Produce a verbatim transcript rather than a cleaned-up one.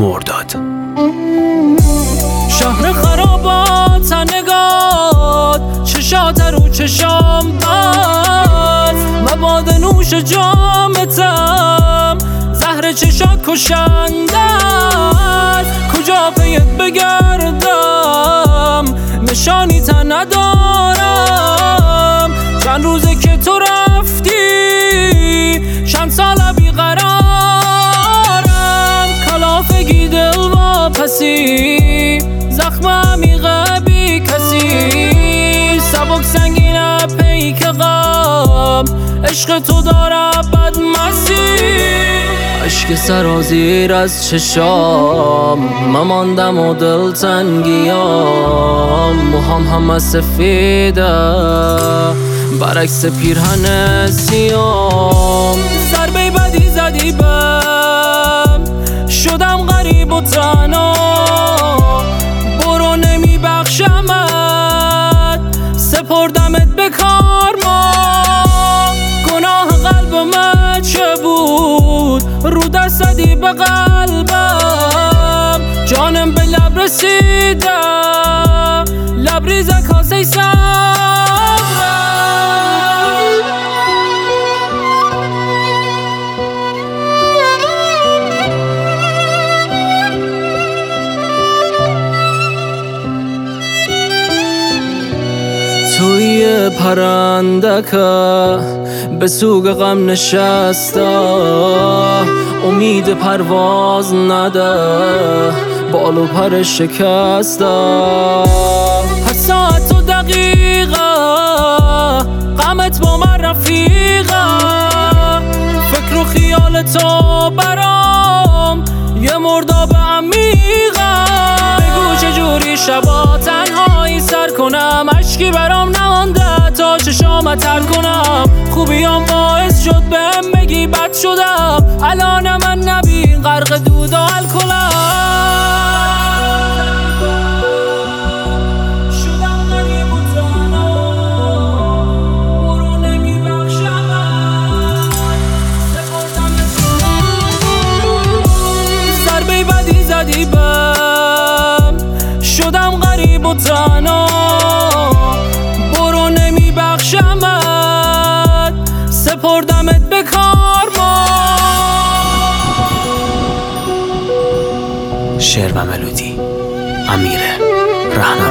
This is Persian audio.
مرداد. شهر خرابات نگات، چشات رو چشام بست، مبادا نوش جامتم، زهر چشات کشنده است. کجا پیت بگردم، نشانی تن ندارم. چند روزه که تو رفتی، چند ساله بیقرارم. کلافگی دل واپسی، زخم عمیقه بی کسی. سبک سنگینه پیک غم، عشق تو داره بد مسی. عشق سرازیر از چشام، مماندم و دل تنگیام. موهام همه سفیده برعکس پیرهن سیام. ضربه بدی زدی بهم، شدم غریب و تنها. برو نمیبخشمت، سپردمت به کارما. گناه قلبم چه بود، رو دستدی به قلبم. جانم به لب رسیده، لبریز کاسه صبرم. توی پرنده که به سوق غم نشسته، امید پرواز نده، بال و پر شکسته. هر ساعت و دقیقه غمت با من رفیقه. فکر و خیال تو برام یه مرداب عمیقه. بگو چجوری شبا تنهایی سر کنم، اشکی برام نمانده تا چشامت تر کنم. خوبیام باعث شد بهم بگی بد شدم، الان من نبین غرق دود و الکلم. شدم غریب و تنها، برو نمیبخشمت، سپردمت. ضربه بدی زدی بهم، شدم غریب و تنها. برو نمیبخشمت، سپردمت به کارما. شعر و ملودی امیر رهنورد.